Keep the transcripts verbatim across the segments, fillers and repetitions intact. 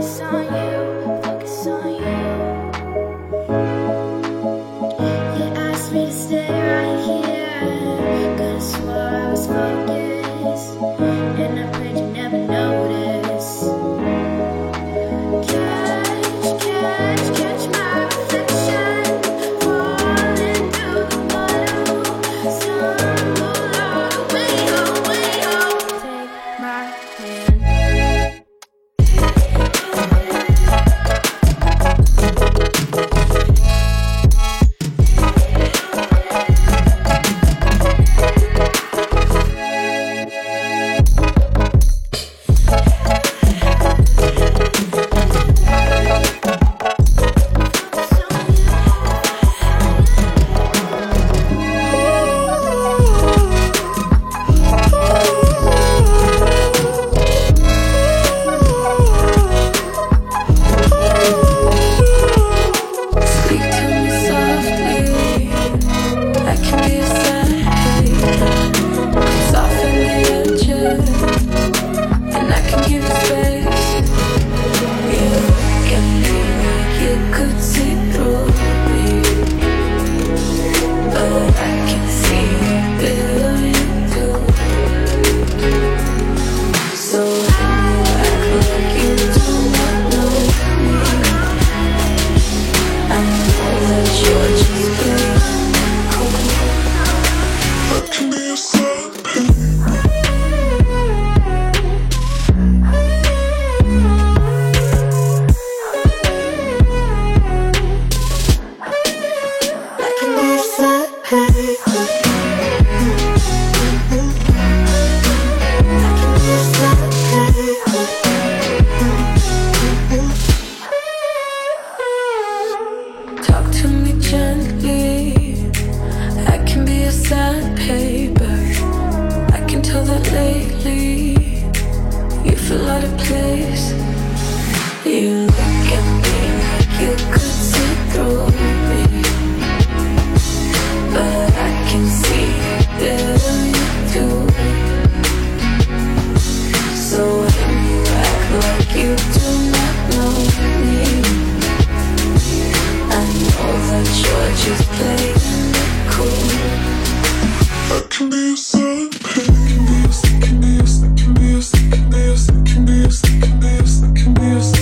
focus on you, focus on you. You asked me to stay right here, could have swore I was focused, and I prayed you never noticed. Catch, catch, catch my reflection, falling through the puddle, stumble all the way home, way home. Take my hand. Talk to me gently. I can be a sandpaper. I can tell that lately you feel out of place. You look at me like you could see through me, but I can see that you do. So when you act like you do not know me, I know that you're just playing it cool. I can be a sandpaper. Can be a, can be a, can be a, can be a, can be a, can be a, can be a,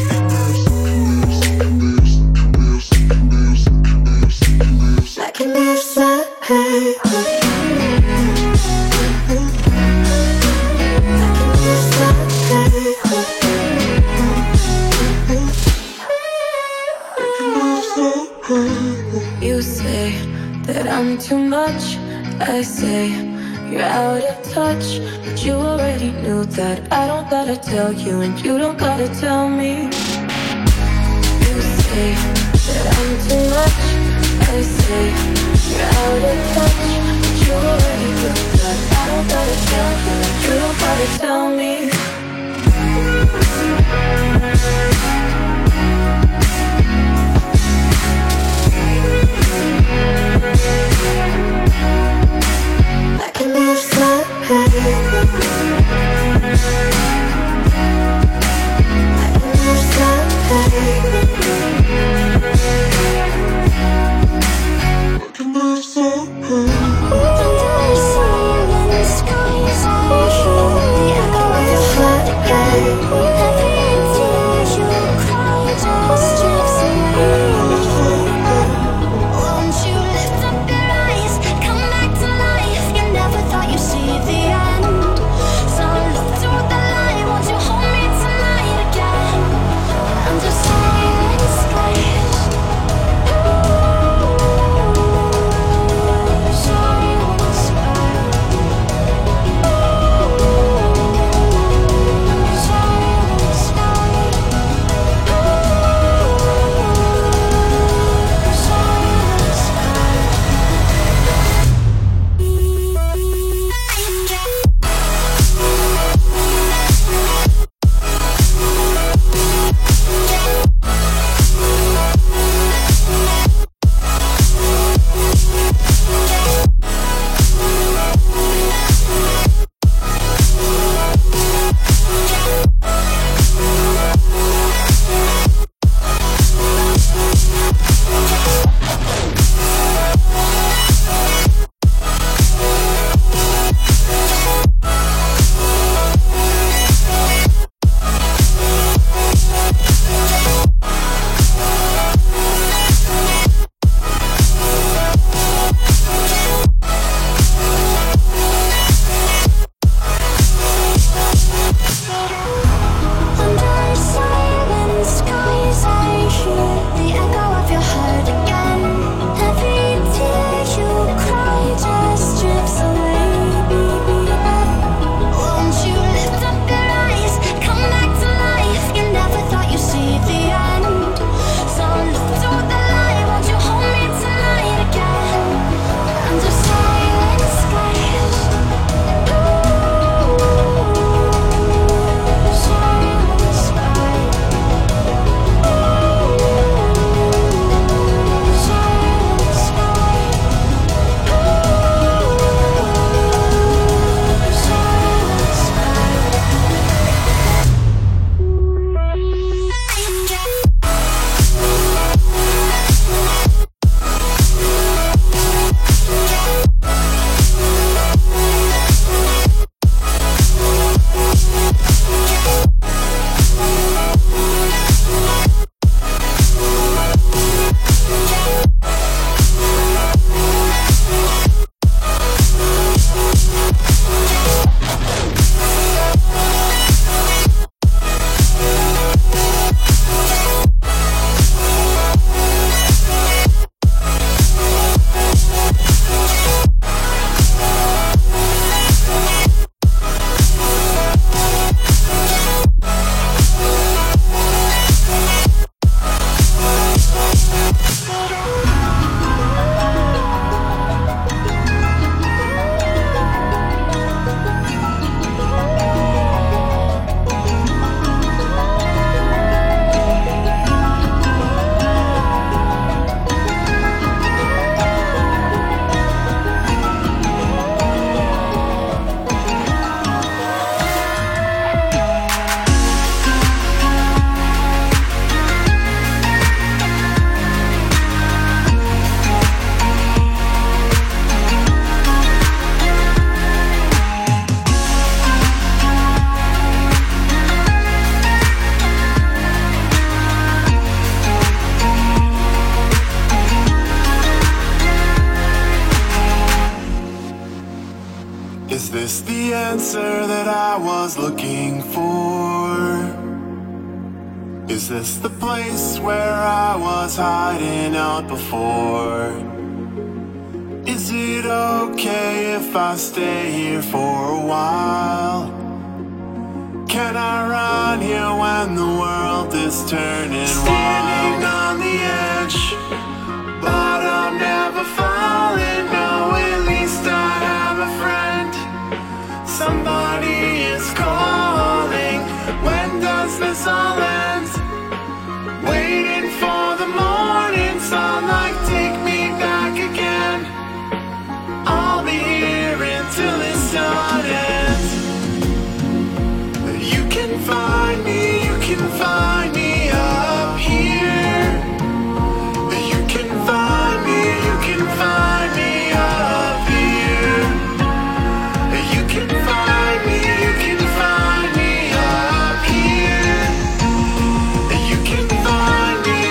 I can be a sandpaper. You say that I'm too much. I say you're out of touch, but you already knew that. I don't gotta tell you, and you don't gotta tell me. You say that I'm too much. I say you're out of touch, but you already knew that. I don't gotta tell you, and you don't gotta tell me. I can be a sandpaper. I can be a sandpaper. I can be a sandpaper. The sky is ocean. I can be a sandpaper. answer that I was looking for? Is this the place where I was hiding out before? Is it okay if I stay here for a while? Can I run here when the world is turning wild? Standing on the edge, but I'm never falling. No, at least I have a friend. Somebody is calling. When does this all end? Waiting for the morning sunlight, take me back again. I'll be here until it's sun ends. You can find me, you can find me up here. You can find me, you can find me up here. You can find me, you can find me up here. You can find me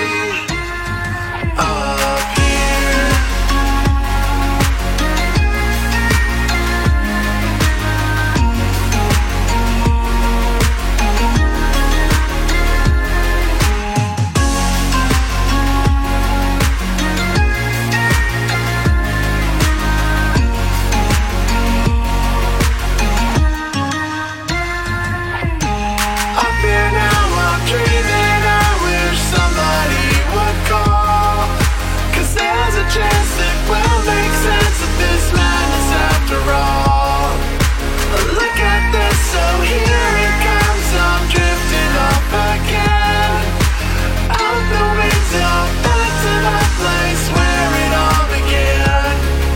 up here. Up here now, I'm dreaming. I wish somebody would call. 'Cause there's a chance that we'll make sense of this madness after all. Look at this, so here it comes. I'm drifting off again. Out the window, back to the place where it all began.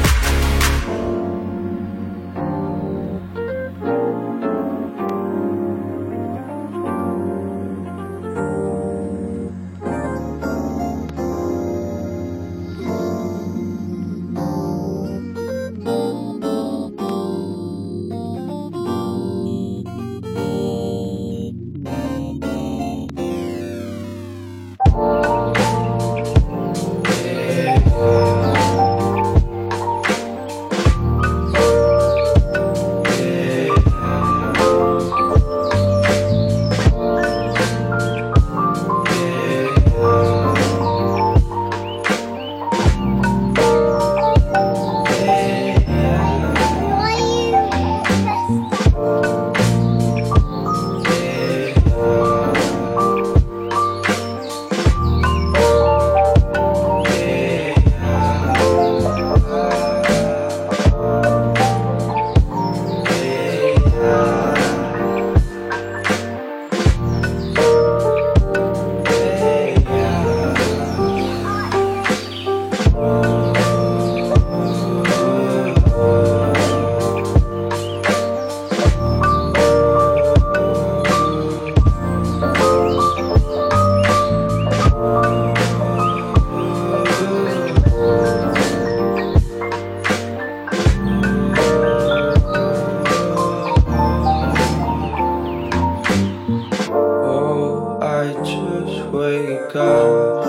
Oh, I just wake up.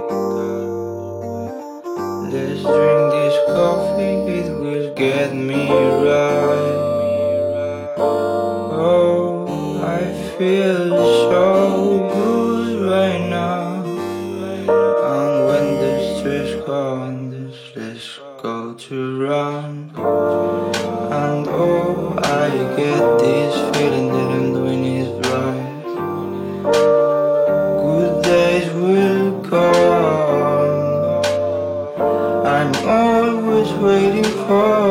Let's drink this coffee, it will get me right. Oh, I feel so good right now. And when the stress comes, let's go to run. And oh, I get this feeling that I'm doing is right. Good days will come. I'm always waiting for